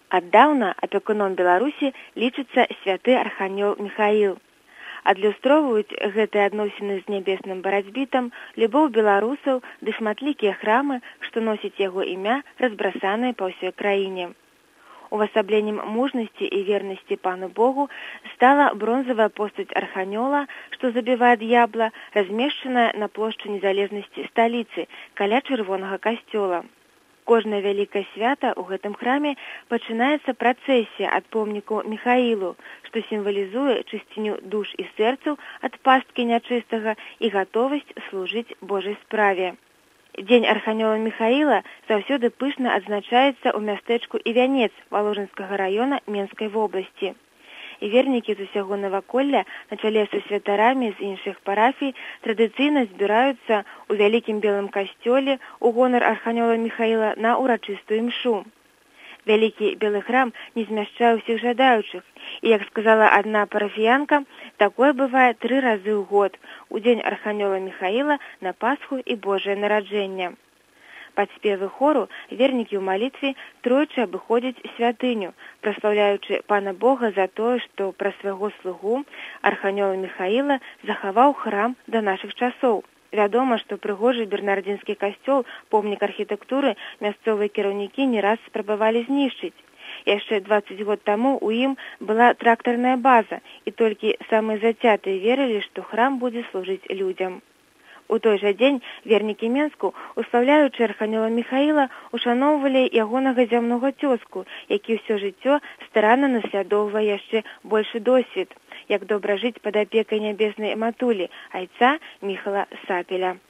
Аддаўна апекуном Беларусі лічыцца святы арханёл Міхаіл. Адлюстроўваюць гэтыя адносіны з нябесным барацьбітам любоў беларусаў ды шматлікія храмы, што носяць яго імя, разбрасаныя па ўсёй краіне. Увасабленнем мужнасці і вернасці Пану Богу стала бронзавая постаць арханёла, што забівае д'ябла, размешчаная на плошчы незалежнасці сталіцы каля чырвонага касцёла. Кожнае вялікае свята ў гэтым храме пачынаецца працэсія ад помніку Міхаілу, што сімвалізуе чысціню душ і сэрцаў ад пасткі нячыстага і гатовасць служыць Божай справе. Дзень арханёла Міхаіла заўсёды пышна адзначаецца ў мястэчку Івянец Валожынскага раёна Менскай вобласці. І вернікі з усяго наваколля на чале са святарамі з іншых парафій традыцыйна збіраюцца ў вялікім белым касцёле ў гонар арханёла Міхаіла на ўрачыстую імшу. Вялікі белы храм не змяшчае ўсіх жадаючых, і, як сказала адна парафіянка, такое бывае 3 разы ў год, у дзень арханёла Міхаіла, на Пасху і Божае нараджэнне. Пад спевы хору вернікі ў малітве тройчы абыходзяць святыню, праслаўляючы Пана Бога за тое, што пра свайго слугу арханёла Міхаіла захаваў храм да нашых часоў. Вядома, што прыгожы бернардзінскі касцёл, помнік архітэктуры, мясцовыя кіраўнікі не раз спрабавалі знішчыць. Яшчэ 20 год таму ў ім была трактарная база, і толькі самыя зацятыя верылі, што храм будзе служыць людзям. У той жа дзень вернікі Менску, услаўляючы арханёла Міхаіла, ушаноўвалі ягонага зямнога цёзку, які ўсё жыццё старанна наслядоўвае яшчэ большы досвед, як добра жыць пад апекай нябеснай матулі, айца Міхала Сапеля.